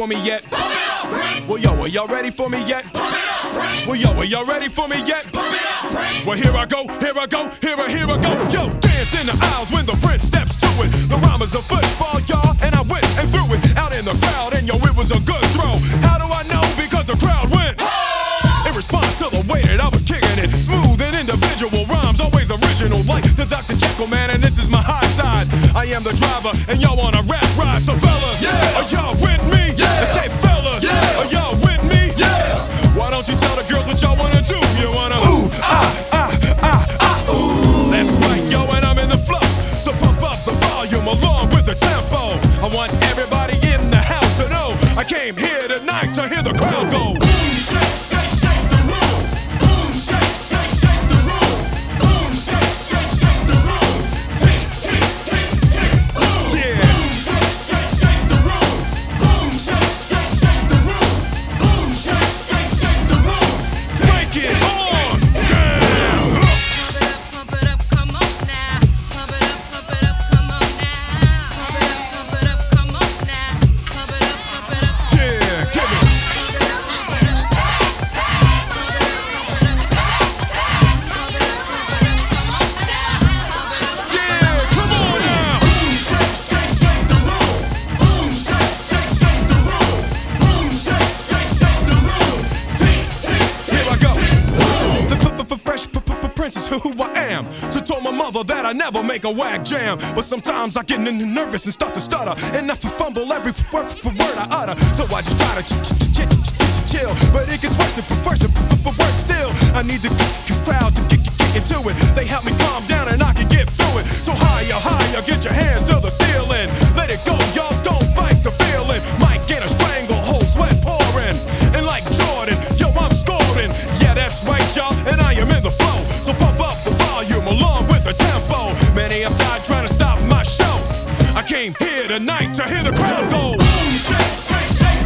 for me yet? Well, yo, are y'all ready for me yet? Well, yo, are y'all ready for me yet? Well, here I go, here I go, here I go. Yo, dance in the aisles when the prince steps to it. The rhyme is a football, y'all, and I went and threw it out in the crowd, and yo, it was a good throw. How do I know? Because the crowd went in response to the way that I was kicking it. Smooth and individual rhymes, always original, like the Dr. Jekyll man, and this is my high side. I am the driver, and y'all on a rap ride. So fellas, are y'all with me? And say fellas, are y'all with me? Why don't you tell the girls what y'all wanna do? You wanna ooh, ooh. That's right, yo, and I'm in the flow. So pump up the volume along with the tempo. I want everybody in the house to know I came here tonight to hear the crowd go. Boom, shake, shake, shake the room. Boom, shake, shake, shake the room. Boom, shake, shake, shake the room. Tick, tick, tick, tick, boom. Yeah. Boom, shake, shake, shake the room. Boom, shake, shake, shake the room. Boom, shake, shake, shake the room. Break it on down. Pump it up, come on now. Pump it up, come on now. Pump it up, come on now. Pump it up. Yeah, give it. Yeah, come on now. Boom, shake, shake, shake the room. Boom, shake, shake, shake the room. Boom, shake, shake, shake the room. Tick, tick, tick. Here I go. The fresh prince is who I am. So told my mother that I never make a whack jam. But sometimes I get nervous and start to stutter, and I fumble every word I utter. So I just try to chill, but it gets worse and worse still. I need the crowd to get into it. They help me calm down and I can get through it. So higher, higher, get your hands to the ceiling. Let it go, y'all, don't fight the feeling. Might get a stranglehold, sweat pouring. And like Jordan, yo, I'm scoring. Yeah, that's right, y'all, and I am in the flow. So pump up the volume along with the tempo. Many have died trying to stop my show. I came here tonight to hear the crowd go. Boom, shake, shake, shake.